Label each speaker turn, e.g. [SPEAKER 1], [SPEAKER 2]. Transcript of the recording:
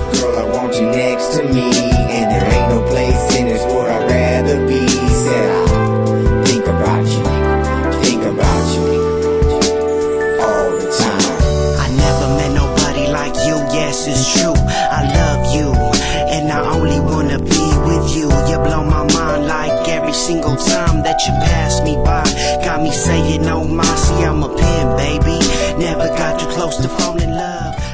[SPEAKER 1] Girl, I want you next to me, and there ain't no place in this world I'd rather be. Said I think about you all the time.
[SPEAKER 2] I never met nobody like you, yes it's true. I love you, and I only wanna be with you. You blow my mind like every single time that you pass me by. Got me saying oh my, see I'm a pimp baby. Never got too close to fall in love.